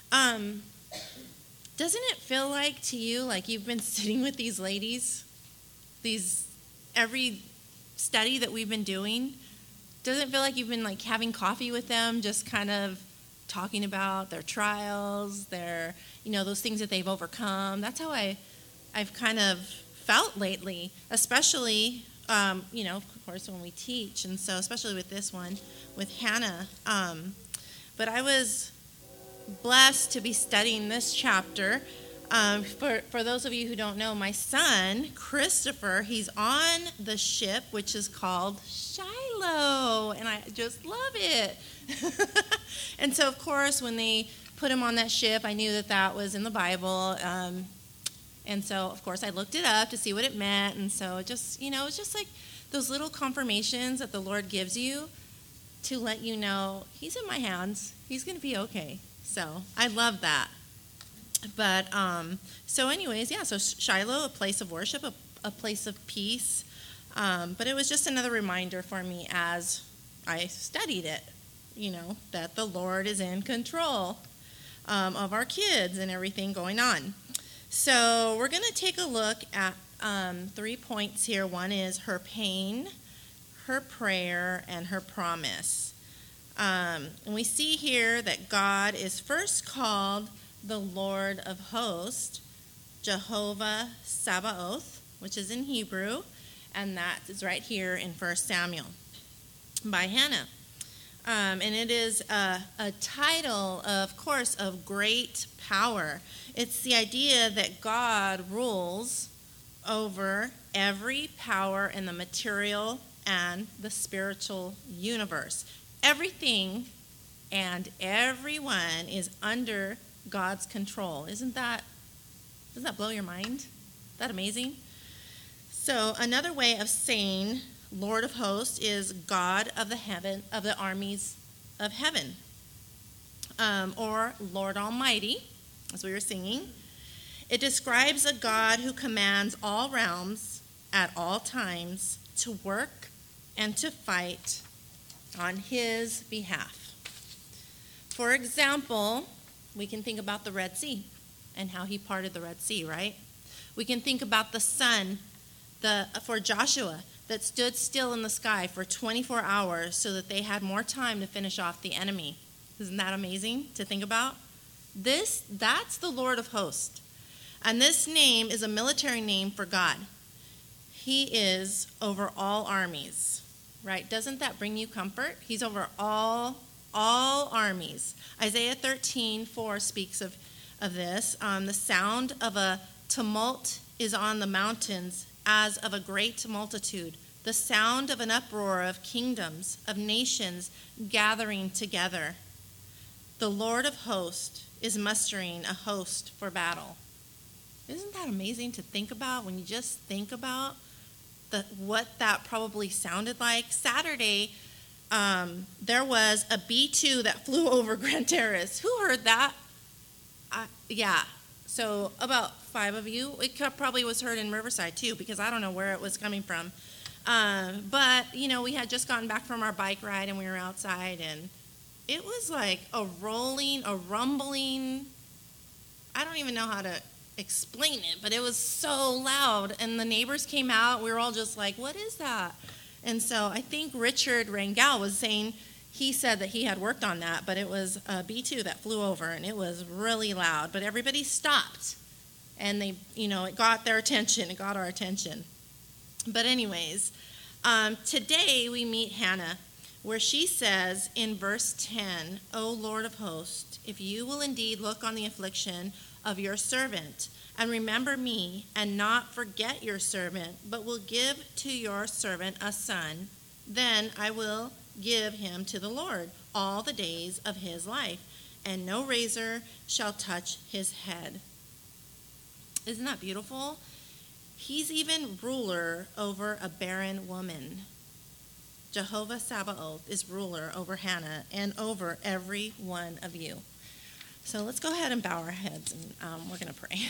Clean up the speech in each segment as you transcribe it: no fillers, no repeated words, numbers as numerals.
Um, doesn't it feel like to you like you've been sitting with these ladies, every study that we've been doing? Doesn't it feel like you've been like having coffee with them, just kind of talking about their trials, their, those things that they've overcome? That's how I've kind of felt lately, especially, of course, when we teach. And so especially with this one, with Hannah. But I was blessed to be studying this chapter. For those of you who don't know, my son, Christopher, he's on the ship, which is called Shiloh, and I just love it. And so, of course, when they put him on that ship, I knew that was in the Bible. And so, of course, I looked it up to see what it meant. And so it just, it's just like those little confirmations that the Lord gives you to let you know he's in my hands. He's going to be okay. So I love that. But so anyways, yeah, so Shiloh, a place of worship, a place of peace. But it was just another reminder for me as I studied it, that the Lord is in control of our kids and everything going on. So we're going to take a look at 3 points here. One is her pain, her prayer, and her promise. And we see here that God is first called the Lord of hosts, Jehovah Sabaoth, which is in Hebrew, and that is right here in 1 Samuel by Hannah. And it is a title, of course, of great power. It's the idea that God rules over every power in the material and the spiritual universe. Everything and everyone is under God's control. Doesn't that blow your mind? Is that amazing? So another way of saying Lord of hosts is God of the armies of heaven, or Lord Almighty, as we were singing. It describes a God who commands all realms at all times to work and to fight on his behalf. For example, we can think about the Red Sea and how he parted the Red Sea, right? We can think about the sun for Joshua that stood still in the sky for 24 hours so that they had more time to finish off the enemy. Isn't that amazing to think about? That's the Lord of hosts. And this name is a military name for God. He is over all armies, right? Doesn't that bring you comfort? He's over all armies. Isaiah 13:4 speaks of this. The sound of a tumult is on the mountains as of a great multitude, the sound of an uproar of kingdoms, of nations gathering together. The Lord of hosts is mustering a host for battle. Isn't that amazing to think about when you just think about what that probably sounded like? Saturday, there was a B-2 that flew over Grand Terrace. Who heard that? Yeah. So about 5 of you. It probably was heard in Riverside too, because I don't know where it was coming from. But, we had just gotten back from our bike ride and we were outside, and it was like a rolling, a rumbling. I don't even know how to explain it, but it was so loud. And the neighbors came out. We were all just like, what is that? And so I think Richard Rangel was saying, he said that he had worked on that, but it was a B-2 that flew over, and it was really loud. But everybody stopped, and they, it got their attention. It got our attention. But anyways, today we meet Hannah, where she says in verse 10, O Lord of hosts, if you will indeed look on the affliction of your servant, and remember me, and not forget your servant, but will give to your servant a son, then I will give him to the Lord all the days of his life, and no razor shall touch his head. Isn't that beautiful? He's even ruler over a barren woman. Jehovah Sabaoth is ruler over Hannah and over every one of you. So let's go ahead and bow our heads, and we're going to pray.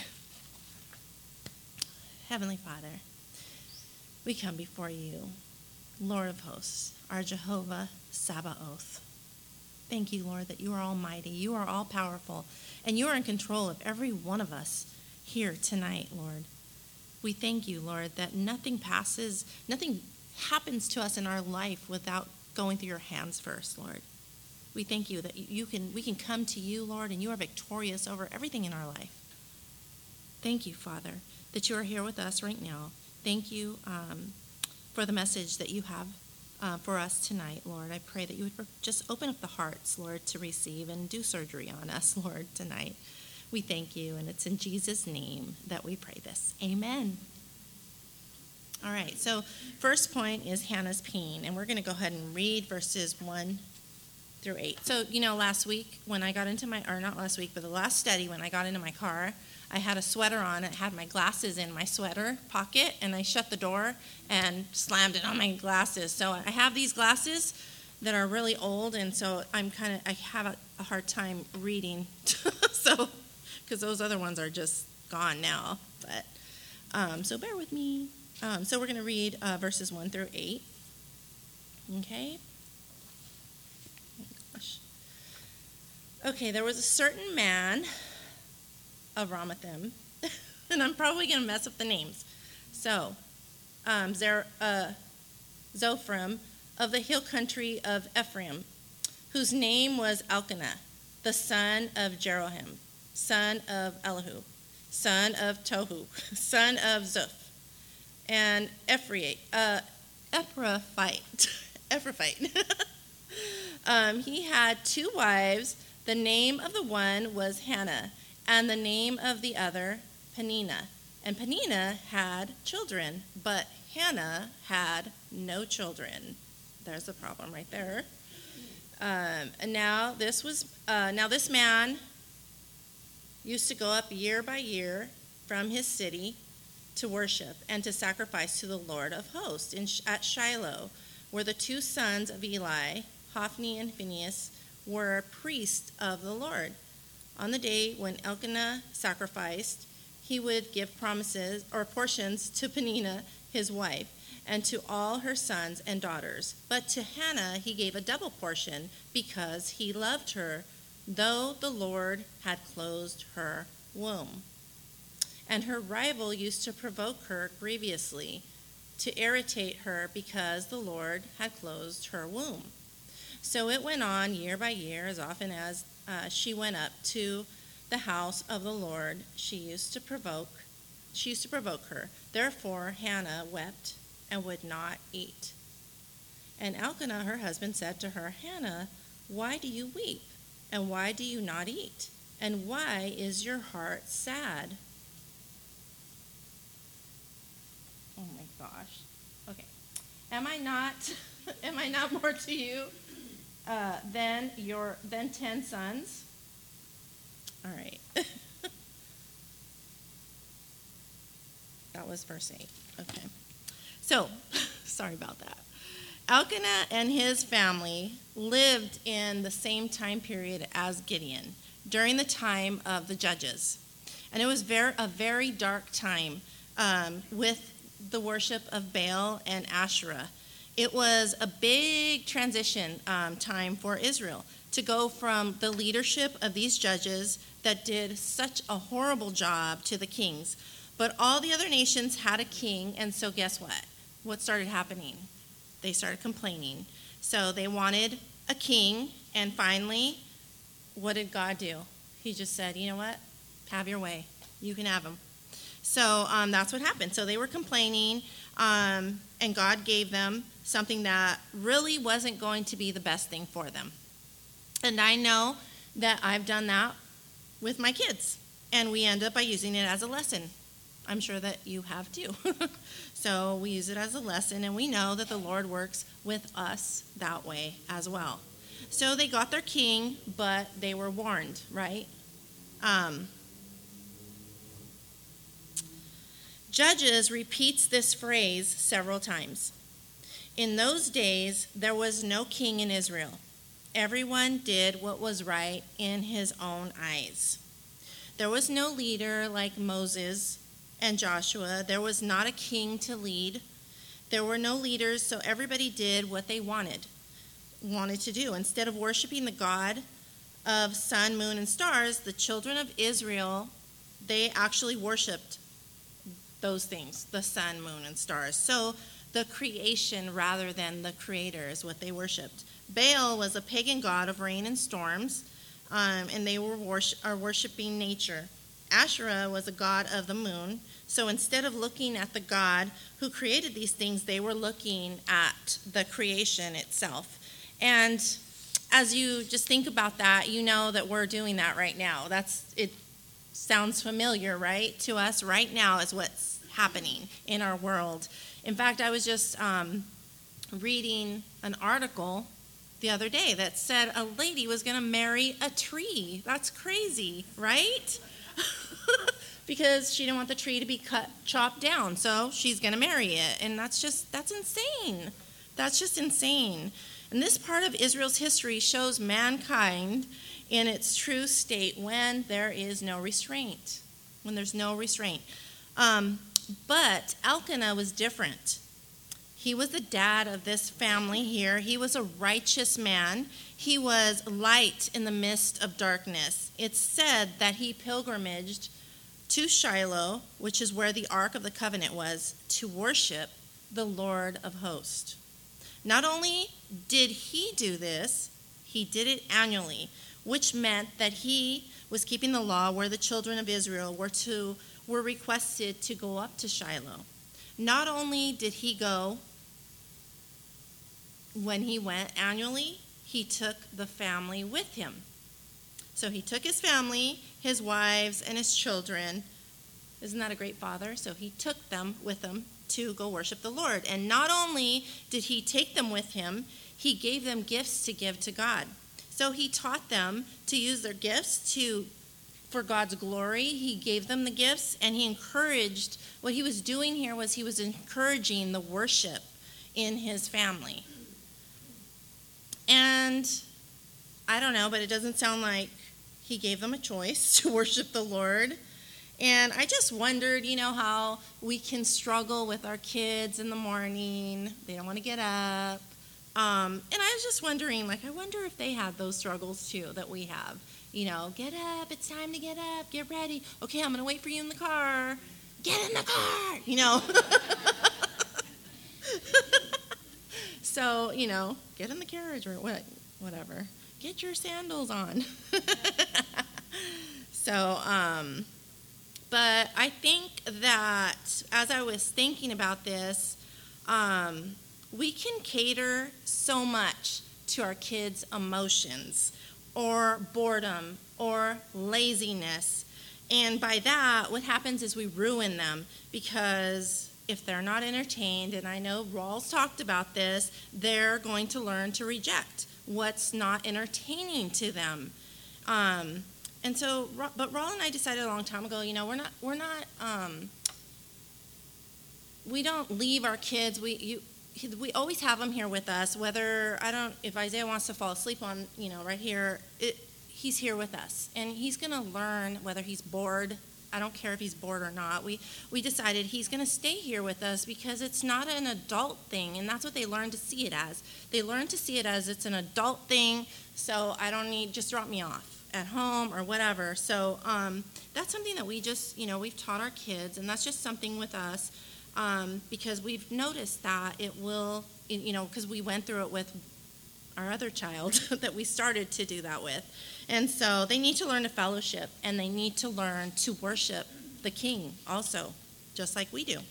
Heavenly Father, we come before you, Lord of hosts, our Jehovah Sabaoth. Thank you, Lord, that you are almighty, you are all powerful, and you are in control of every one of us here tonight, Lord. We thank you, Lord, that nothing happens to us in our life without going through your hands first, Lord. We thank you that we can come to you, Lord, and you are victorious over everything in our life. Thank you, Father, that you are here with us right now. Thank you for the message that you have for us tonight, Lord. I pray that you would just open up the hearts, Lord, to receive and do surgery on us, Lord, tonight. We thank you, and it's in Jesus' name that we pray this. Amen. All right, so first point is Hannah's pain, and we're going to go ahead and read verses 1 through 8. So, last week when I got into not last week, but the last study when I got into my car, I had a sweater on. It had my glasses in my sweater pocket, and I shut the door and slammed it on my glasses. So I have these glasses that are really old, and so I have a hard time reading. So, because those other ones are just gone now. But so bear with me. So we're going to read verses 1 through 8. Okay. Okay, there was a certain man of Ramathaim, and I'm probably going to mess up the names. So, Zophim of the hill country of Ephraim, whose name was Elkanah, the son of Jeroham, son of Elihu, son of Tohu, son of Zuph, and Ephrathite. He had 2 wives. The name of the one was Hannah, and the name of the other Peninnah. And Peninnah had children, but Hannah had no children. There's the problem right there. And now this man used to go up year by year from his city to worship and to sacrifice to the Lord of hosts at Shiloh, where the 2 sons of Eli, Hophni and Phinehas, were priests of the Lord. On the day when Elkanah sacrificed, he would give portions to Peninnah, his wife, and to all her sons and daughters. But to Hannah he gave a double portion because he loved her, though the Lord had closed her womb. And her rival used to provoke her grievously, to irritate her because the Lord had closed her womb. So it went on year by year, as often as she went up to the house of the Lord, she used to provoke her. Therefore Hannah wept and would not eat. And Elkanah, her husband, said to her, Hannah, why do you weep? And why do you not eat? And why is your heart sad? Oh my gosh. Okay. Am I not more to you than 10 sons? All right. That was verse 8. Okay. So, sorry about that. Elkanah and his family lived in the same time period as Gideon, during the time of the judges. And it was a very dark time with the worship of Baal and Asherah. It was a big transition time for Israel to go from the leadership of these judges that did such a horrible job to the kings. But all the other nations had a king, and so guess what? What started happening? They started complaining. So they wanted a king, and finally, what did God do? He just said, you know what? Have your way. You can have him. So that's what happened. So they were complaining, and God gave them something that really wasn't going to be the best thing for them. And I know that I've done that with my kids, and we end up by using it as a lesson. I'm sure that you have too. So we use it as a lesson, and we know that the Lord works with us that way as well. So they got their king, but they were warned, right? Judges repeats this phrase several times. In those days, there was no king in Israel. Everyone did what was right in his own eyes. There was no leader like Moses and Joshua. There was not a king to lead. There were no leaders, so everybody did what they wanted. wanted to do. Instead of worshiping the God of sun, moon, and stars, the children of Israel, they actually worshiped those things, the sun, moon, and stars. So the creation rather than the creator is what they worshiped. Baal was a pagan god of rain and storms, and they were worshiping nature. Asherah was a god of the moon. So instead of looking at the God who created these things, they were looking at the creation itself. And as you just think about that, you know that we're doing that right now. It sounds familiar, right, to us right now is what's happening in our world. In fact, I was just reading an article the other day that said a lady was going to marry a tree. That's crazy, right? Because she didn't want the tree to be chopped down, so she's going to marry it. And that's insane. That's just insane. And this part of Israel's history shows mankind in its true state when there is no restraint. When there's no restraint. But Elkanah was different. He was the dad of this family here. He was a righteous man. He was light in the midst of darkness. It's said that he pilgrimaged to Shiloh, which is where the Ark of the Covenant was, to worship the Lord of hosts. Not only did he do this, he did it annually, which meant that he was keeping the law where the children of Israel were requested to go up to Shiloh. Not only did he go when he went annually, he took the family with him. So he took his family, his wives, and his children. Isn't that a great father? So he took them with him to go worship the Lord. And not only did he take them with him, he gave them gifts to give to God. So he taught them to use their gifts for God's glory. He gave them the gifts, and he encouraged. What he was doing here was he was encouraging the worship in his family. And I don't know, but it doesn't sound like he gave them a choice to worship the Lord. And I just wondered, how we can struggle with our kids in the morning. They don't want to get up. And I was just wondering, I wonder if they have those struggles too that we have. Get up, it's time to get up, get ready. Okay, I'm going to wait for you in the car. Get in the car, So, get in the carriage or whatever. Get your sandals on. So, but I think that as I was thinking about this, we can cater so much to our kids' emotions or boredom or laziness. And by that, what happens is we ruin them, because if they're not entertained, and I know Rawls talked about this, they're going to learn to reject what's not entertaining to them. And so, but Rawl and I decided a long time ago, we don't leave our kids. We always have them here with us. If Isaiah wants to fall asleep on, right here, he's here with us, and he's going to learn whether he's bored. I don't care if he's bored or not. We decided he's going to stay here with us because it's not an adult thing, and that's what they learn to see it as. They learn to see it as it's an adult thing, so I don't need, just drop me off at home or whatever. So that's something that we just, we've taught our kids, and that's just something with us, because we've noticed that it will, because we went through it with our other child that we started to do that with. And so they need to learn to fellowship, and they need to learn to worship the King also, just like we do.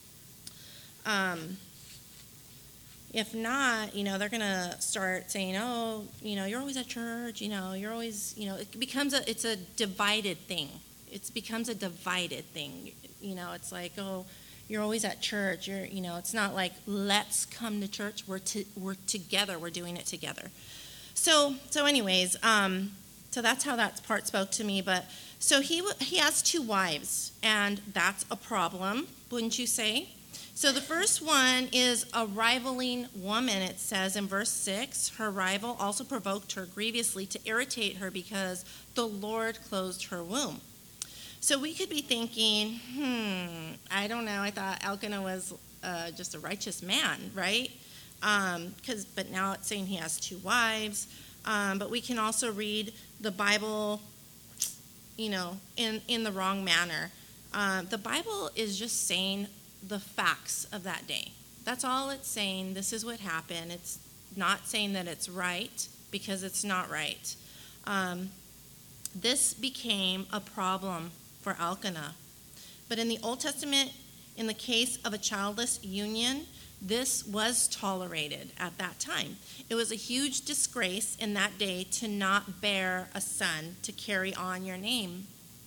If not, they're going to start saying, oh, you're always at church, you're always, it's a divided thing. It becomes a divided thing. It's like, oh, you're always at church. It's not like, let's come to church. We're together. We're doing it together. So anyways, so that's how that part spoke to me. But so he has 2 wives, and that's a problem, wouldn't you say? So the first one is a rivaling woman. It says in verse 6, her rival also provoked her grievously to irritate her because the Lord closed her womb. So we could be thinking, I don't know, I thought Elkanah was just a righteous man, right? But now it's saying he has 2 wives. But we can also read the Bible, in the wrong manner. The Bible is just saying the facts of that day. That's all it's saying. This is what happened. It's not saying that it's right, because it's not right. This became a problem for Elkanah. But in the Old Testament, in the case of a childless union, this was tolerated at that time. It was a huge disgrace in that day to not bear a son to carry on your name.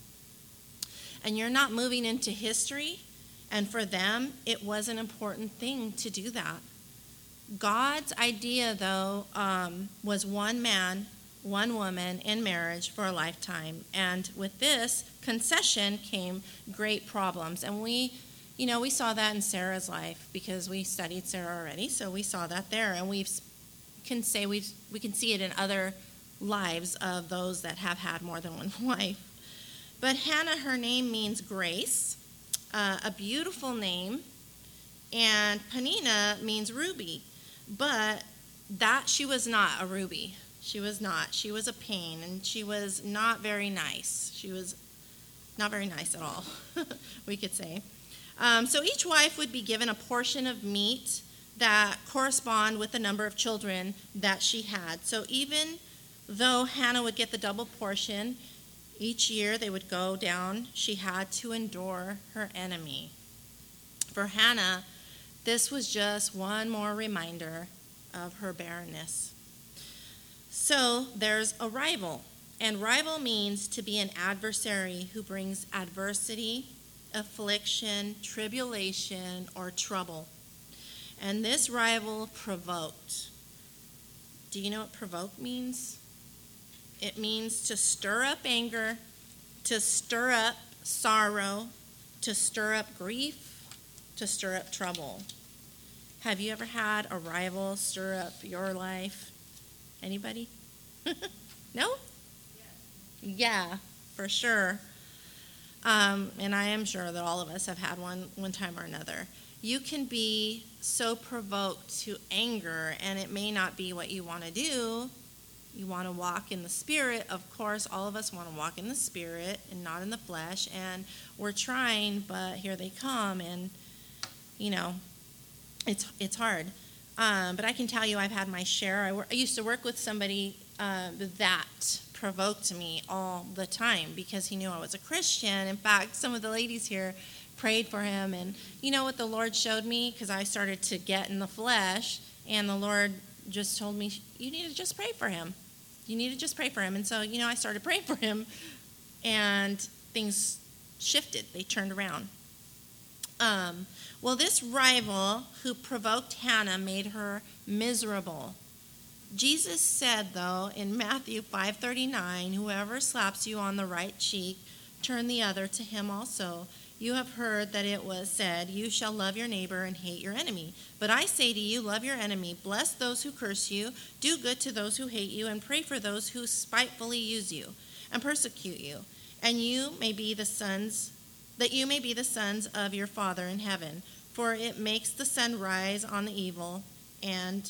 And you're not moving into history, and for them, it was an important thing to do that. God's idea, though, was one man, one woman in marriage for a lifetime. And with this concession came great problems. And we saw that in Sarah's life, because we studied Sarah already, so we saw that there. And we can see it in other lives of those that have had more than one wife. But Hannah, her name means grace, a beautiful name, and Peninnah means ruby. But that she was not a ruby. She was not. She was a pain, and she was not very nice. She was not very nice at all, we could say. So each wife would be given a portion of meat that correspond with the number of children that she had. So even though Hannah would get the double portion, each year they would go down, she had to endure her enemy. For Hannah, this was just one more reminder of her barrenness. So there's a rival, and rival means to be an adversary who brings adversity, affliction, tribulation, or trouble. And this rival provoked. Do you know what provoke means? It means to stir up anger, to stir up sorrow, to stir up grief, to stir up trouble. Have you ever had a rival stir up your life? Anybody? No? Yeah, for sure. And I am sure that all of us have had one time or another. You can be so provoked to anger, and it may not be what you want to do. You want to walk in the Spirit. Of course, all of us want to walk in the Spirit and not in the flesh, and we're trying, but here they come, and, it's hard. But I can tell you I've had my share. I used to work with somebody that provoked me all the time because he knew I was a Christian. In fact, some of the ladies here prayed for him, and you know what the Lord showed me? Because I started to get in the flesh, and the Lord just told me, you need to just pray for him. You need to just pray for him. And so, I started praying for him, and things shifted. They turned around. Well, this rival who provoked Hannah made her miserable. Jesus said, though, in Matthew 5:39, whoever slaps you on the right cheek, turn the other to him also. You have heard that it was said, you shall love your neighbor and hate your enemy. But I say to you, love your enemy, bless those who curse you, do good to those who hate you, and pray for those who spitefully use you and persecute you. And you may be the sons of your Father in heaven, for it makes the sun rise on the evil and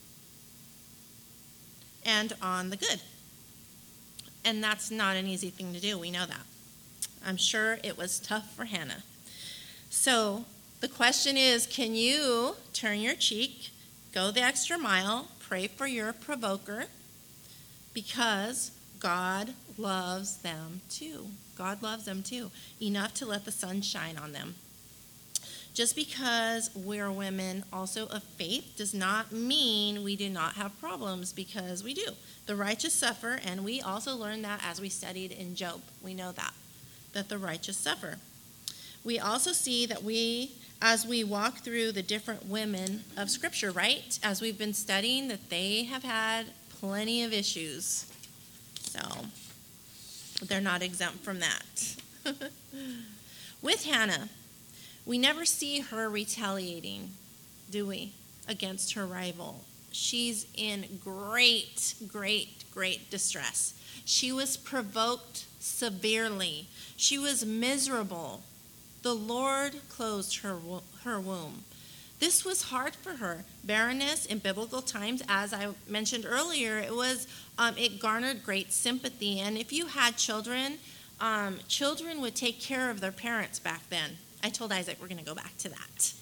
on the good. And that's not an easy thing to do. We know that. I'm sure it was tough for Hannah. So the question is, can you turn your cheek, go the extra mile, pray for your provoker? Because God loves them too. God loves them too, enough to let the sun shine on them. Just because we're women also of faith does not mean we do not have problems, because we do. The righteous suffer, and we also learned that as we studied in Job. We know that the righteous suffer. We also see that as we walk through the different women of Scripture, right? As we've been studying, that they have had plenty of issues. So they're not exempt from that. With Hannah, we never see her retaliating, do we, against her rival. She's in great, great, great distress. She was provoked severely. She was miserable. The Lord closed her womb. This was hard for her. Barrenness in biblical times, as I mentioned earlier, it garnered great sympathy. And if you had children, children would take care of their parents back then. I told Isaac we're going to go back to that.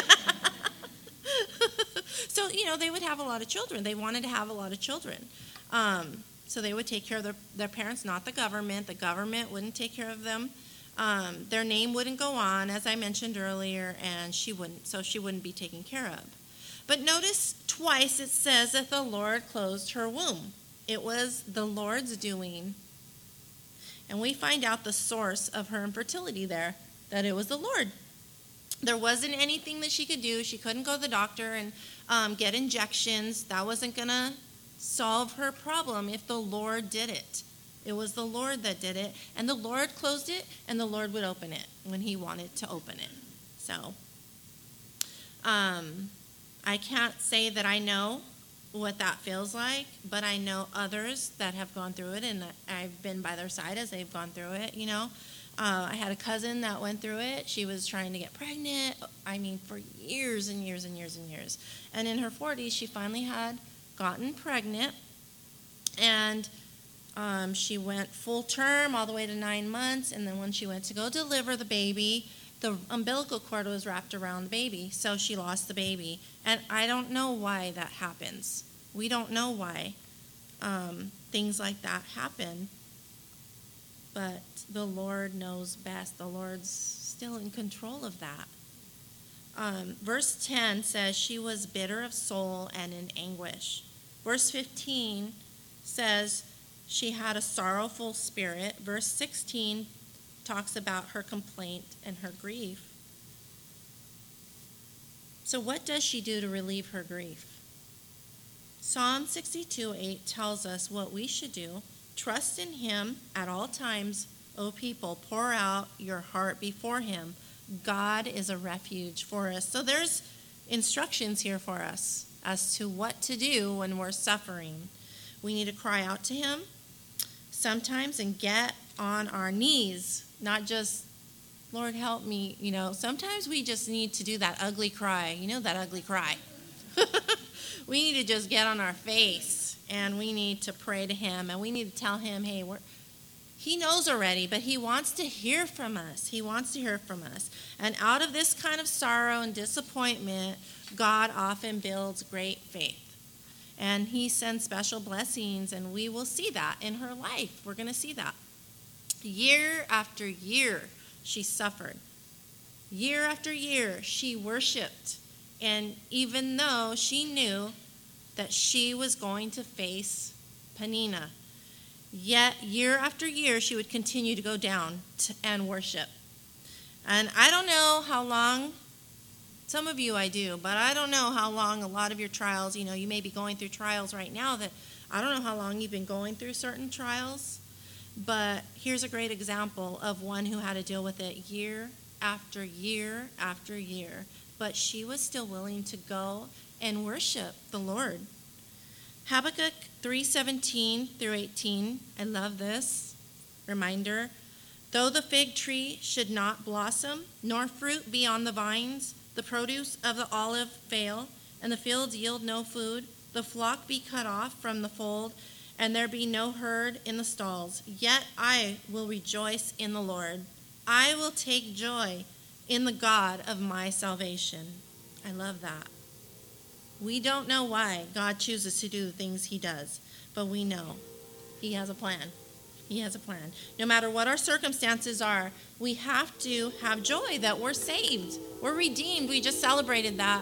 So, they would have a lot of children. They wanted to have a lot of children. So they would take care of their parents, not the government. The government wouldn't take care of them. Their name wouldn't go on, as I mentioned earlier, and she wouldn't be taken care of. But notice twice it says that the Lord closed her womb. It was the Lord's doing. And we find out the source of her infertility there, that it was the Lord. There wasn't anything that she could do. She couldn't go to the doctor and get injections. That wasn't going to solve her problem if the Lord did it. It was the Lord that did it, and the Lord closed it, and the Lord would open it when he wanted to open it. So I can't say that I know what that feels like, but I know others that have gone through it, and I've been by their side as they've gone through it, I had a cousin that went through it. She was trying to get pregnant, for years and years and years and years. And in her 40s, she finally had gotten pregnant, and she went full term all the way to 9 months, and then when she went to go deliver the baby, the umbilical cord was wrapped around the baby, so she lost the baby. And I don't know why that happens. We don't know why things like that happen, but the Lord knows best. The Lord's still in control of that. Verse 10 says she was bitter of soul and in anguish. Verse 15 says she had a sorrowful spirit. Verse 16 talks about her complaint and her grief. So what does she do to relieve her grief? Psalm 62:8 tells us what we should do. Trust in him at all times, O people. Pour out your heart before him. God is a refuge for us. So there's instructions here for us as to what to do when we're suffering. We need to cry out to him sometimes and get on our knees, not just, Lord, help me. Sometimes we just need to do that ugly cry. That ugly cry. We need to just get on our face, and we need to pray to him, and we need to tell him, hey, he knows already, but he wants to hear from us. He wants to hear from us. And out of this kind of sorrow and disappointment, God often builds great faith. And he sends special blessings, and we will see that in her life. We're going to see that. Year after year, she suffered. Year after year, she worshiped. And even though she knew that she was going to face Peninnah, yet year after year, she would continue to go down and worship. And I don't know how long, some of you I do, but I don't know how long a lot of your trials, you may be going through trials right now that I don't know how long you've been going through certain trials, but here's a great example of one who had to deal with it year after year after year. But she was still willing to go and worship the Lord. Habakkuk 3:17 through 18, I love this reminder. Though the fig tree should not blossom, nor fruit be on the vines, the produce of the olive fail, and the fields yield no food, the flock be cut off from the fold, and there be no herd in the stalls, yet I will rejoice in the Lord. I will take joy in the God of my salvation. I love that. We don't know why God chooses to do the things he does, but we know he has a plan. He has a plan. No matter what our circumstances are, we have to have joy that we're saved. We're redeemed. We just celebrated that.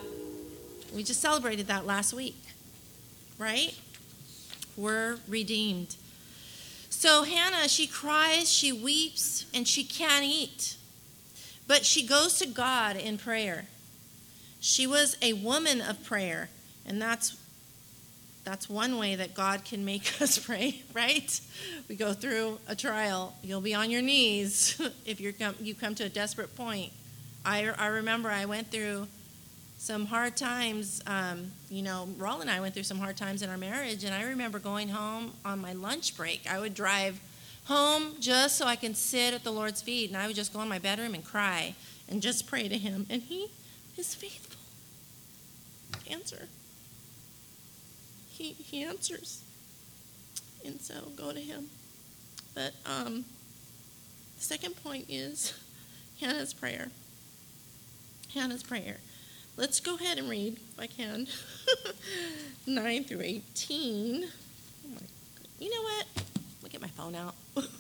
Last week, right? We're redeemed. So Hannah, she cries, she weeps, and she can't eat. But she goes to God in prayer. She was a woman of prayer, and that's one way that God can make us pray, right? We go through a trial. You'll be on your knees if you come to a desperate point. I remember I went through some hard times. Raul and I went through some hard times in our marriage, and I remember going home on my lunch break. I would drive home just so I can sit at the Lord's feet, and I would just go in my bedroom and cry and just pray to him. And he is faithful. answer. He answers. And so go to him. But the second point is Hannah's prayer. Hannah's prayer. Let's go ahead and read, if I can, 9 through 18. Oh my, you know what? Let me get my phone out.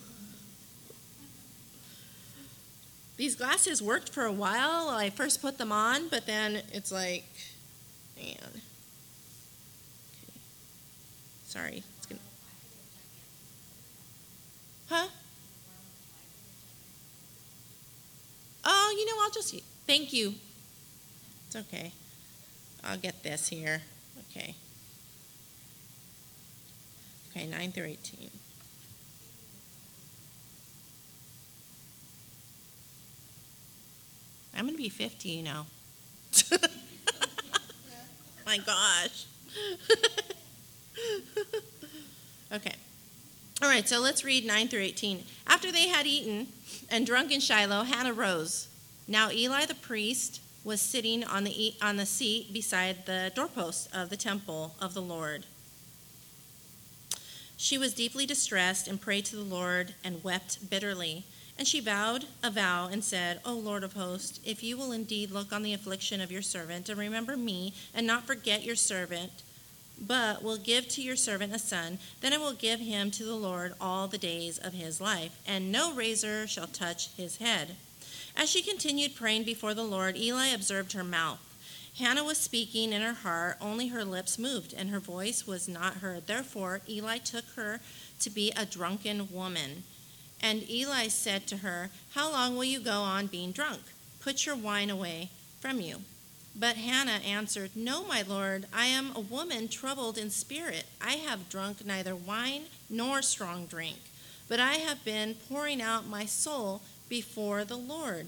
These glasses worked for a while when I first put them on, but then it's like, man. Okay. Sorry. It's gonna... Huh? Oh, you know, I'll just... Thank you. It's okay. I'll get this here. Okay. Okay, 9 through 18. I'm going to be 50, you know. My gosh. Okay. All right, so let's read 9 through 18. After they had eaten and drunk in Shiloh, Hannah rose. Now Eli the priest was sitting on the seat beside the doorpost of the temple of the Lord. She was deeply distressed and prayed to the Lord and wept bitterly. And she vowed a vow and said, O Lord of hosts, if you will indeed look on the affliction of your servant and remember me and not forget your servant, but will give to your servant a son, then I will give him to the Lord all the days of his life, and no razor shall touch his head. As she continued praying before the Lord, Eli observed her mouth. Hannah was speaking in her heart, only her lips moved, and her voice was not heard. Therefore Eli took her to be a drunken woman. And Eli said to her, How long will you go on being drunk? Put your wine away from you. But Hannah answered, No, my Lord, I am a woman troubled in spirit. I have drunk neither wine nor strong drink, but I have been pouring out my soul before the Lord.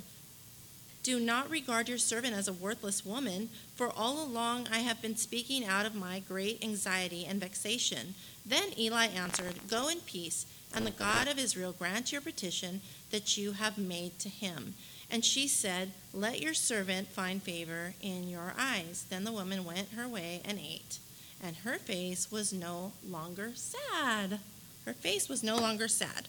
Do not regard your servant as a worthless woman, for all along I have been speaking out of my great anxiety and vexation. Then Eli answered, Go in peace, and the God of Israel grant your petition that you have made to him. And she said, Let your servant find favor in your eyes. Then the woman went her way and ate, and her face was no longer sad. Her face was no longer sad.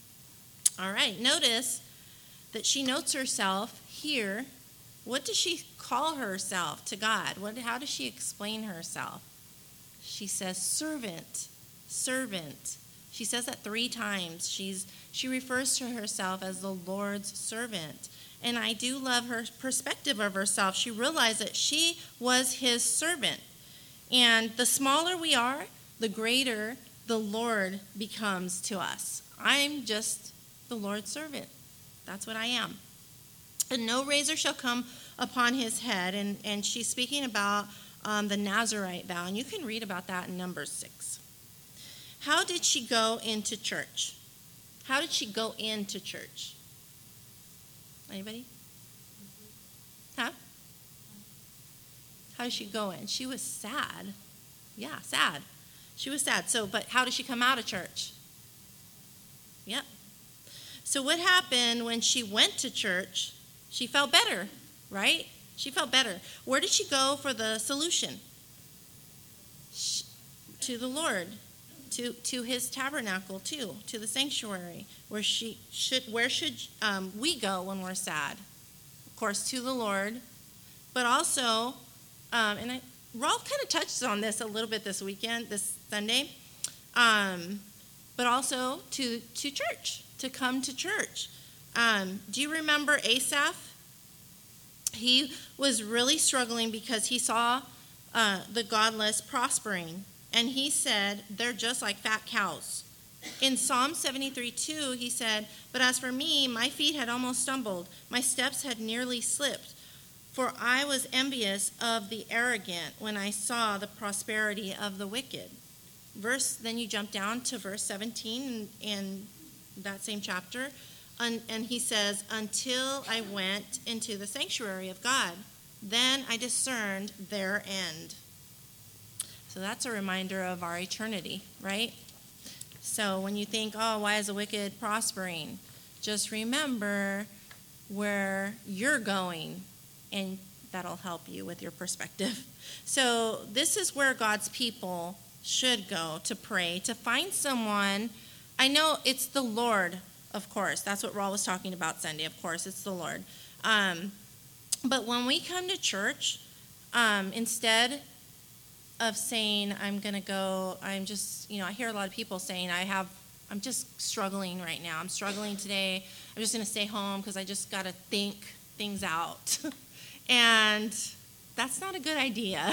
All right, notice that she notes herself here. What does she call herself to God? How does she explain herself? She says, servant, servant. She says that 3 times. She refers to herself as the Lord's servant. And I do love her perspective of herself. She realized that she was his servant. And the smaller we are, the greater the Lord becomes to us. I'm just the Lord's servant. That's what I am. And no razor shall come upon his head. And she's speaking about the Nazirite vow. And you can read about that in Numbers 6. How did she go into church? How did she go into church? Anybody? Huh? How did she go in? She was sad. Yeah, sad. She was sad. So, but how did she come out of church? Yep. So what happened when she went to church? She felt better, right? She felt better. Where did she go for the solution? To the Lord, to his tabernacle too, to the sanctuary. Where should we go when we're sad? Of course, to the Lord, but also, Rolf kind of touched on this a little bit this Sunday, but also to church, to come to church. Do you remember Asaph? He was really struggling because he saw the godless prospering, and he said, they're just like fat cows. In Psalm 73:2, he said, But as for me, my feet had almost stumbled. My steps had nearly slipped. For I was envious of the arrogant when I saw the prosperity of the wicked. Then you jump down to verse 17 in that same chapter. And he says, Until I went into the sanctuary of God, then I discerned their end. So that's a reminder of our eternity, right? So when you think, oh, why is the wicked prospering? Just remember where you're going and that'll help you with your perspective. So this is where God's people should go to pray, to find someone. I know it's the Lord, of course. That's what Raul was talking about Sunday. Of course, it's the Lord. But when we come to church, instead of saying, I'm going to go, I'm just, I hear a lot of people saying, I'm just struggling right now. I'm struggling today. I'm just going to stay home because I just got to think things out. And that's not a good idea.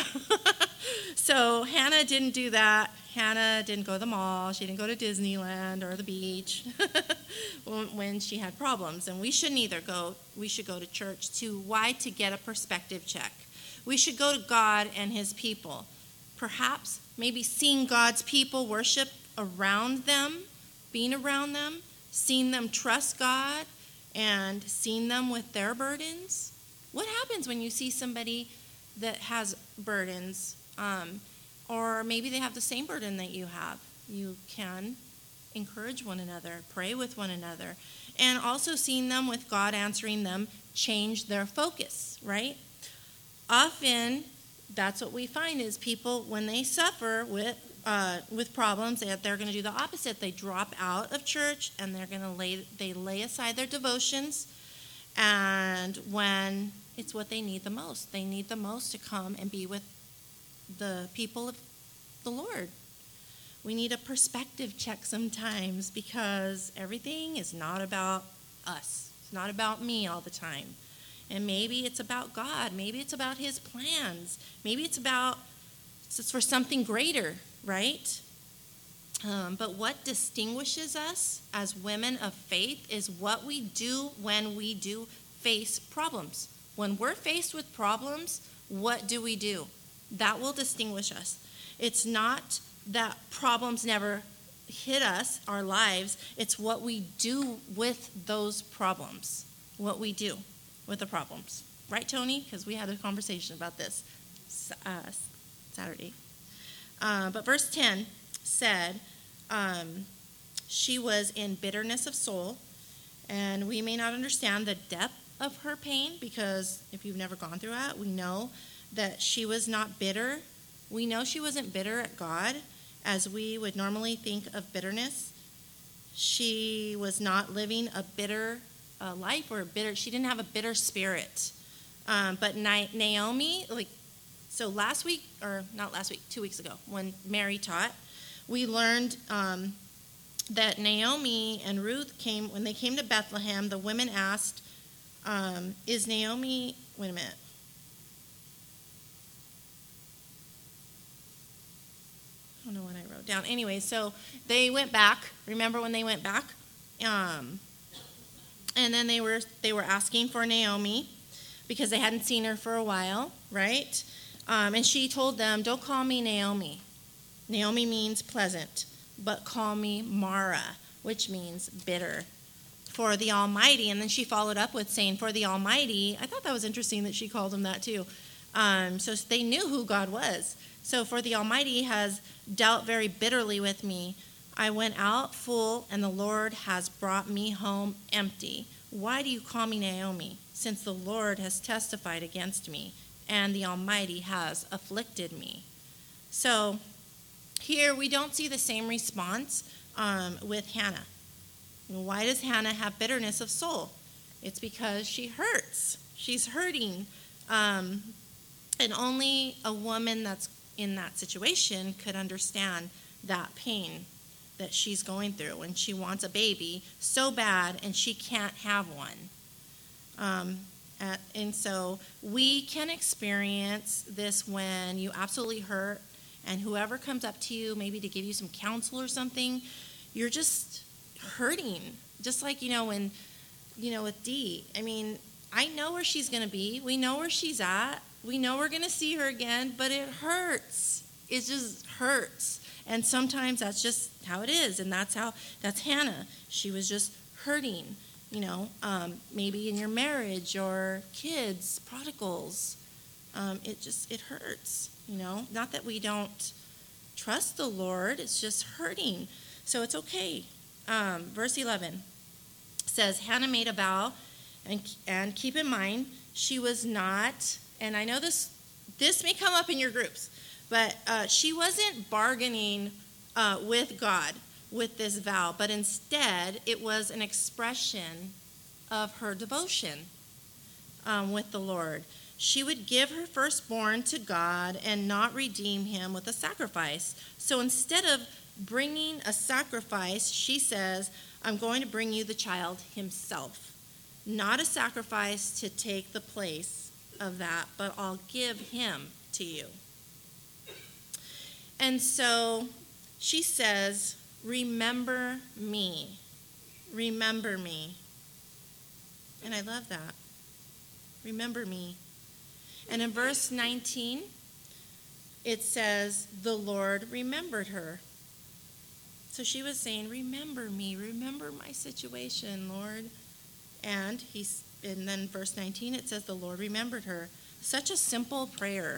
So Hannah didn't do that. Hannah didn't go to the mall. She didn't go to Disneyland or the beach when she had problems. And we shouldn't either go. We should go to church to get a perspective check. We should go to God and his people. Perhaps maybe seeing God's people worship around them, being around them, seeing them trust God, and seeing them with their burdens. What happens when you see somebody that has burdens, or maybe they have the same burden that you have? You can encourage one another, pray with one another, and also seeing them with God answering them, change their focus, right? Often, that's what we find is people, when they suffer with problems, they're going to do the opposite. They drop out of church, and they lay aside their devotions, and when it's what they need the most. They need the most to come and be with the people of the Lord. We need a perspective check sometimes because everything is not about us. It's not about me all the time. And maybe it's about God. Maybe it's about his plans. Maybe it's for something greater, right? But what distinguishes us as women of faith is what we do when we do face problems. When we're faced with problems, what do? That will distinguish us. It's not that problems never hit us, our lives. It's what we do with those problems. What we do with the problems. Right, Tony? Because we had a conversation about this Saturday. But verse 10 said, she was in bitterness of soul, and we may not understand the depth of her pain, because if you've never gone through that, we know that she was not bitter. We know she wasn't bitter at God as we would normally think of bitterness. She was not living a bitter life she didn't have a bitter spirit. But Naomi, so last week, or not last week, 2 weeks ago, when Mary taught, we learned that Naomi and Ruth when they came to Bethlehem, the women asked, is Naomi, wait a minute. I don't know what I wrote down. Anyway, so they went back. Remember when they went back? And then they were asking for Naomi because they hadn't seen her for a while, right? And she told them, don't call me Naomi. Naomi means pleasant, but call me Mara, which means bitter. For the Almighty, and then she followed up with saying, for the Almighty. I thought that was interesting that she called him that too. So they knew who God was. So for the Almighty has dealt very bitterly with me. I went out full, and the Lord has brought me home empty. Why do you call me Naomi, since the Lord has testified against me, and the Almighty has afflicted me? So here we don't see the same response with Hannah. Why does Hannah have bitterness of soul? It's because she hurts. She's hurting. And only a woman that's in that situation could understand that pain that she's going through when she wants a baby so bad and she can't have one. And so we can experience this when you absolutely hurt, and whoever comes up to you, maybe to give you some counsel or something, you're just hurting. Just like, when, with Dee. I mean, I know where she's going to be. We know where she's at. We know we're going to see her again, but it hurts. It just hurts. And sometimes that's just how it is. And that's Hannah. She was just hurting, maybe in your marriage or kids, prodigals. It hurts, Not that we don't trust the Lord. It's just hurting. So it's okay. Verse 11 says, Hannah made a vow, and keep in mind, she was not and I know this may come up in your groups, but she wasn't bargaining with God with this vow, but instead it was an expression of her devotion with the Lord. She would give her firstborn to God and not redeem him with a sacrifice. So instead of bringing a sacrifice, she says, I'm going to bring you the child himself. Not a sacrifice to take the place of that, but I'll give him to you. And so she says, remember me. Remember me. And I love that. Remember me. And in verse 19, it says, the Lord remembered her. So she was saying, remember me, remember my situation, Lord. And then verse 19, it says, the Lord remembered her. Such a simple prayer.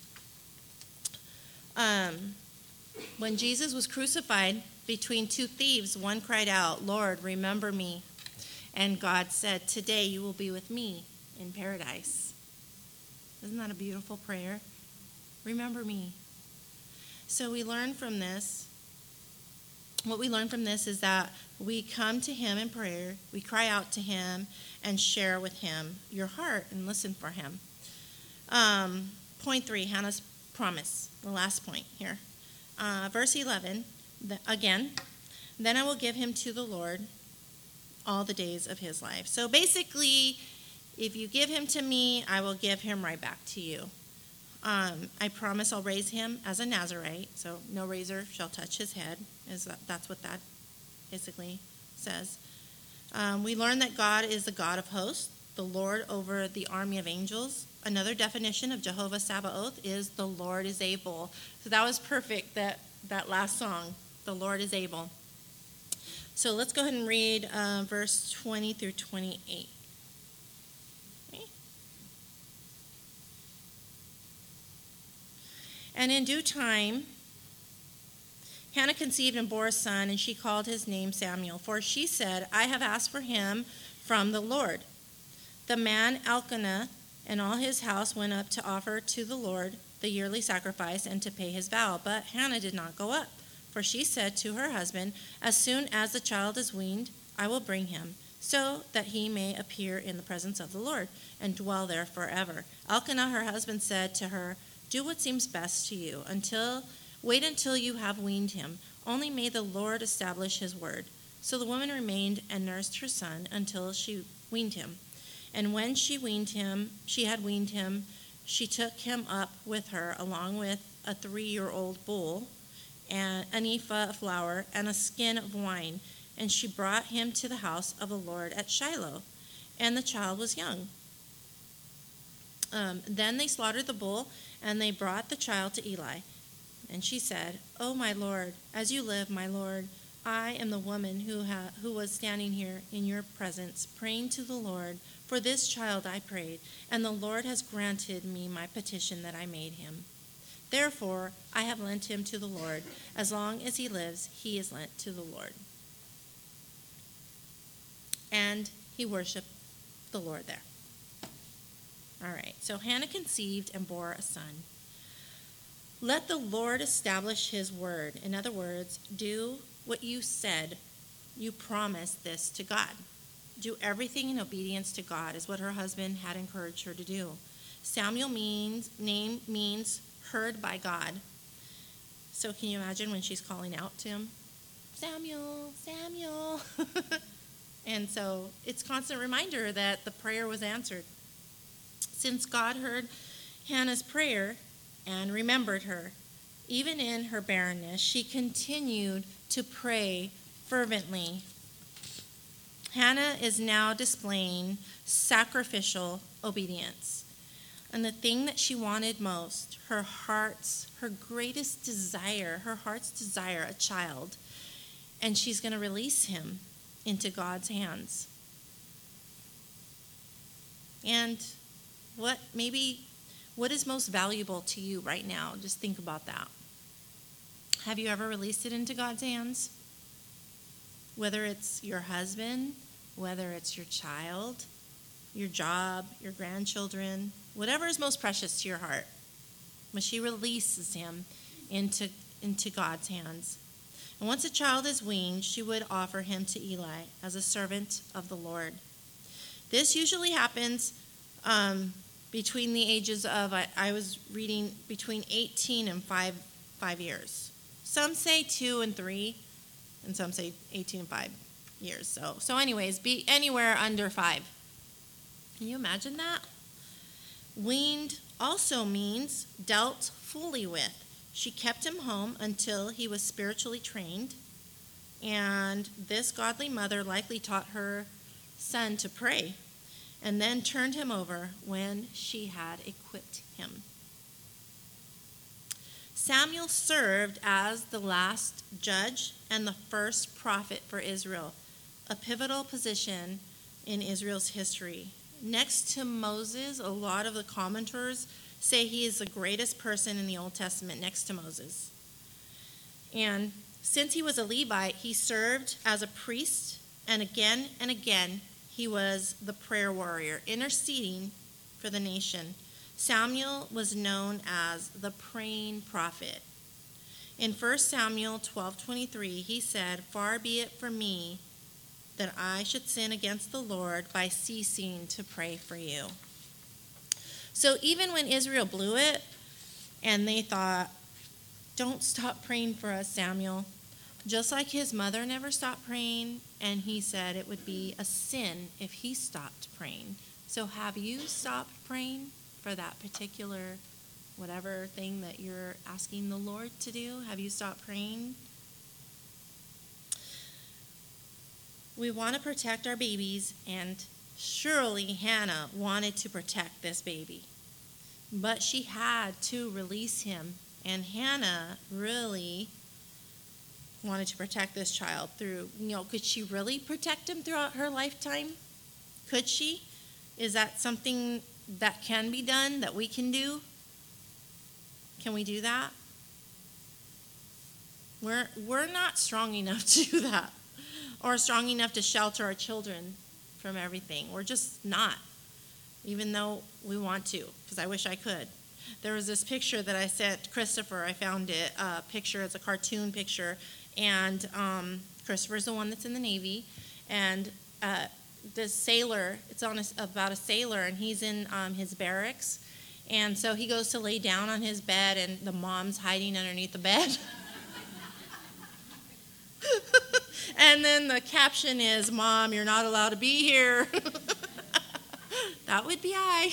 When Jesus was crucified between two thieves, one cried out, Lord, remember me. And God said, today you will be with me in paradise. Isn't that a beautiful prayer? Remember me. So we learn from this, what we learn from this is that we come to him in prayer, we cry out to him and share with him your heart and listen for him. Point 3, Hannah's promise, the last point here. Verse 11, again, then I will give him to the Lord all the days of his life. So basically, if you give him to me, I will give him right back to you. I promise I'll raise him as a Nazirite, so no razor shall touch his head. That's what that basically says. We learn that God is the God of hosts, the Lord over the army of angels. Another definition of Jehovah Sabaoth is the Lord is able. So that was perfect, that last song, the Lord is able. So let's go ahead and read verse 20 through 28. And in due time, Hannah conceived and bore a son, and she called his name Samuel. For she said, I have asked for him from the Lord. The man Elkanah and all his house went up to offer to the Lord the yearly sacrifice and to pay his vow. But Hannah did not go up, for she said to her husband, as soon as the child is weaned, I will bring him, so that he may appear in the presence of the Lord and dwell there forever. Elkanah, her husband, said to her, do what seems best to you. Wait until you have weaned him. Only may the Lord establish his word. So the woman remained and nursed her son until she weaned him. And when she had weaned him, she took him up with her, along with a 3-year-old bull, and an ephah of flour, and a skin of wine. And she brought him to the house of the Lord at Shiloh. And the child was young. Then they slaughtered the bull, and they brought the child to Eli. And she said, Oh, my Lord, as you live, my Lord, I am the woman who was standing here in your presence, praying to the Lord. For this child I prayed, and the Lord has granted me my petition that I made him. Therefore, I have lent him to the Lord. As long as he lives, he is lent to the Lord. And he worshiped the Lord there. All right, so Hannah conceived and bore a son. Let the Lord establish his word. In other words, do what you said. You promised this to God. Do everything in obedience to God is what her husband had encouraged her to do. Samuel means heard by God. So can you imagine when she's calling out to him? Samuel, Samuel. And so it's a constant reminder that the prayer was answered. Since God heard Hannah's prayer and remembered her, even in her barrenness, she continued to pray fervently. Hannah is now displaying sacrificial obedience. And the thing that she wanted most, her greatest desire, her heart's desire, a child, and she's going to release him into God's hands. And what is most valuable to you right now? Just think about that. Have you ever released it into God's hands? Whether it's your husband, whether it's your child, your job, your grandchildren, whatever is most precious to your heart. When she releases him into God's hands. And once a child is weaned, she would offer him to Eli as a servant of the Lord. This usually happens between the ages of, I was reading, between 18 and 5 years. Some say 2 and 3, and some say 18 and 5 years. So anyways, be anywhere under 5. Can you imagine that? Weaned also means dealt fully with. She kept him home until he was spiritually trained, and this godly mother likely taught her son to pray, and then turned him over when she had equipped him. Samuel served as the last judge and the first prophet for Israel, a pivotal position in Israel's history. Next to Moses, a lot of the commenters say he is the greatest person in the Old Testament next to Moses. And since he was a Levite, he served as a priest, and again he was the prayer warrior, interceding for the nation. Samuel was known as the praying prophet. In 1 Samuel 12:23, he said, "Far be it from me that I should sin against the Lord by ceasing to pray for you." So even when Israel blew it and they thought, "Don't stop praying for us, Samuel," just like his mother never stopped praying, and he said it would be a sin if he stopped praying. So have you stopped praying for that particular whatever thing that you're asking the Lord to do? Have you stopped praying? We want to protect our babies, and surely Hannah wanted to protect this baby. But she had to release him, and Hannah really wanted to protect this child through, could she really protect him throughout her lifetime? Could she? Is that something that can be done, that we can do? Can we do that? We're not strong enough to do that, or strong enough to shelter our children from everything. We're just not, even though we want to, because I wish I could. There was this picture that I sent Christopher. I found it, a picture. It's a cartoon picture, and Christopher's the one that's in the Navy, and the sailor, it's about a sailor, and he's in his barracks, and so he goes to lay down on his bed, and the mom's hiding underneath the bed. And then the caption is, "Mom, you're not allowed to be here." That would be I.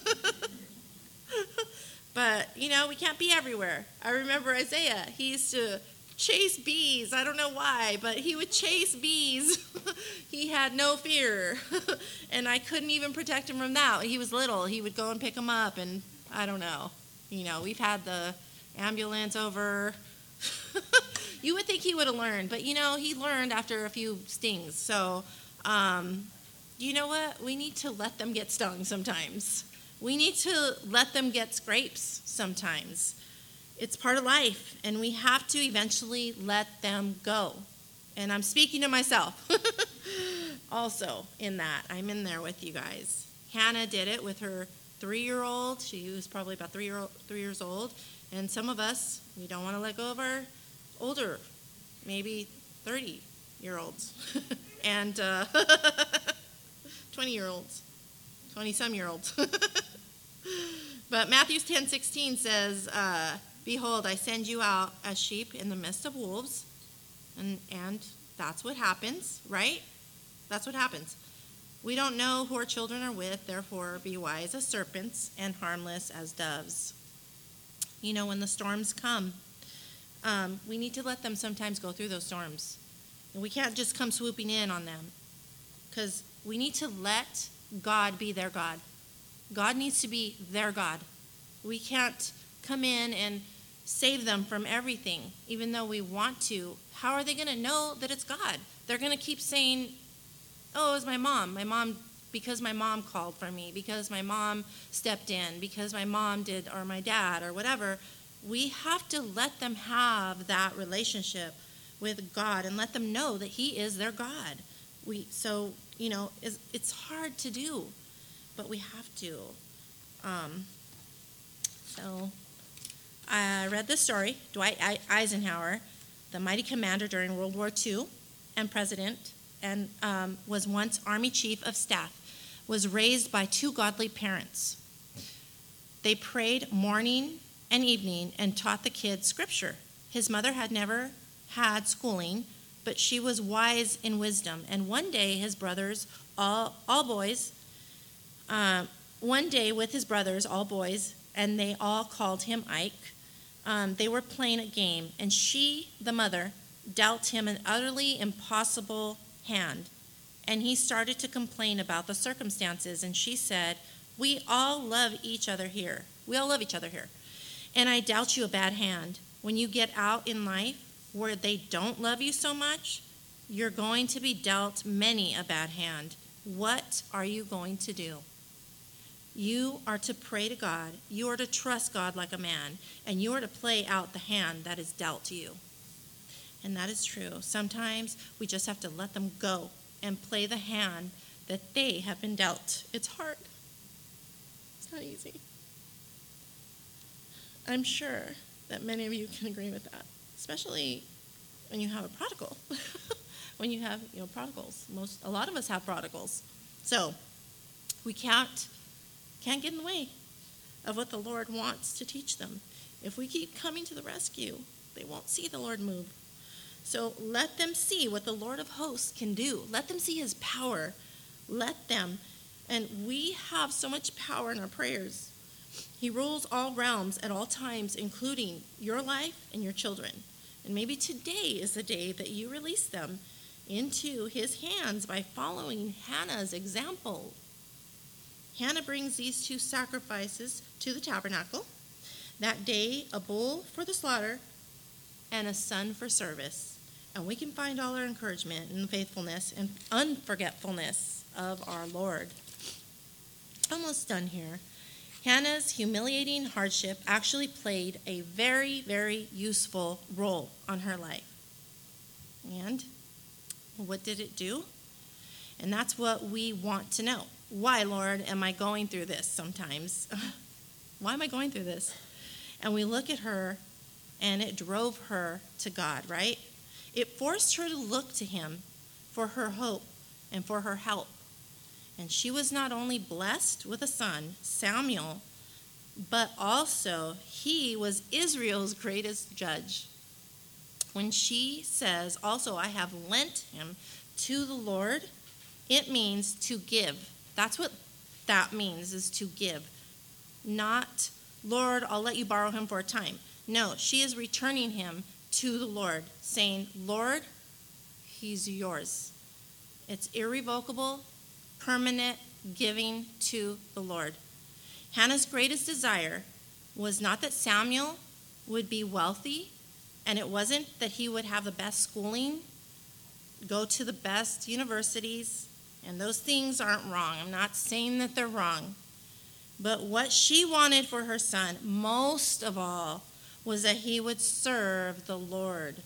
But, we can't be everywhere. I remember Isaiah. He used to chase bees. I don't know why, but he would chase bees. He had no fear. And I couldn't even protect him from that. He was little. He would go and pick him up, and I don't know. We've had the ambulance over. You would think he would have learned, but, he learned after a few stings. So, you know what? We need to let them get stung sometimes. We need to let them get scrapes sometimes. It's part of life, and we have to eventually let them go. And I'm speaking to myself also in that. I'm in there with you guys. Hannah did it with her 3-year-old. She was probably about 3 years old. And some of us, we don't want to let go of our older, maybe 30-year-olds and 20-year-olds, 20-some-year-olds. But Matthew 10:16 says, "Behold, I send you out as sheep in the midst of wolves." And that's what happens, right? That's what happens. We don't know who our children are with, therefore be wise as serpents and harmless as doves. When the storms come, we need to let them sometimes go through those storms. And we can't just come swooping in on them, because we need to let God be their God. God needs to be their God. We can't come in and save them from everything, even though we want to. How are they going to know that it's God? They're going to keep saying, "Oh, it was my mom, because my mom called for me, because my mom stepped in, because my mom did, or my dad, or whatever." We have to let them have that relationship with God and let them know that He is their God. It's hard to do. but we have to. So I read this story. Dwight Eisenhower, the mighty commander during World War II and president, and was once Army Chief of Staff, was raised by two godly parents. They prayed morning and evening and taught the kids scripture. His mother had never had schooling, but she was wise in wisdom. And one day his brothers, all boys, one day with his brothers, all boys, and they all called him Ike, they were playing a game, and she, the mother, dealt him an utterly impossible hand. And he started to complain about the circumstances, and she said, we all love each other here. We all love each other here. And I dealt you a bad hand. When you get out in life where they don't love you so much, you're going to be dealt many a bad hand. What are you going to do? You are to pray to God. You are to trust God like a man, and you are to play out the hand that is dealt to you. And that is true. Sometimes we just have to let them go and play the hand that they have been dealt. It's hard. It's not easy. I'm sure that many of you can agree with that, especially when you have a prodigal. When you have, prodigals. A lot of us have prodigals. So we can't get in the way of what the Lord wants to teach them. If we keep coming to the rescue, they won't see the Lord move. So let them see what the Lord of hosts can do. Let them see his power. Let them. And we have so much power in our prayers. He rules all realms at all times, including your life and your children. And maybe today is the day that you release them into his hands by following Hannah's example. Hannah brings these two sacrifices to the tabernacle. That day, a bull for the slaughter and a son for service. And we can find all our encouragement in the faithfulness and unforgetfulness of our Lord. Almost done here. Hannah's humiliating hardship actually played a very, very useful role on her life. And what did it do? And that's what we want to know. Why, Lord, am I going through this sometimes? Why am I going through this? And we look at her, and it drove her to God, right? It forced her to look to him for her hope and for her help. And she was not only blessed with a son, Samuel, but also he was Israel's greatest judge. When she says, also, I have lent him to the Lord, it means to give. That's what that means, is to give. Not, Lord, I'll let you borrow him for a time. No, she is returning him to the Lord, saying, Lord, he's yours. It's irrevocable, permanent giving to the Lord. Hannah's greatest desire was not that Samuel would be wealthy, and it wasn't that he would have the best schooling, go to the best universities, and those things aren't wrong. I'm not saying that they're wrong. But what she wanted for her son, most of all, was that he would serve the Lord.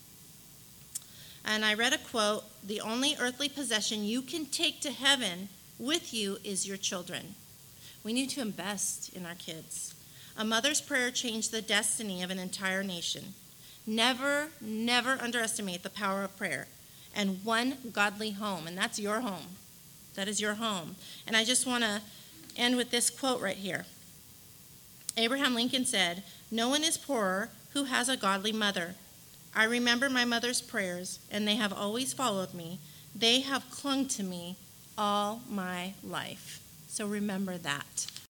And I read a quote, the only earthly possession you can take to heaven with you is your children. We need to invest in our kids. A mother's prayer changed the destiny of an entire nation. Never, never underestimate the power of prayer. And one godly home, and that's your home. That is your home. And I just want to end with this quote right here. Abraham Lincoln said, no one is poorer who has a godly mother. I remember my mother's prayers, and they have always followed me. They have clung to me all my life. So remember that.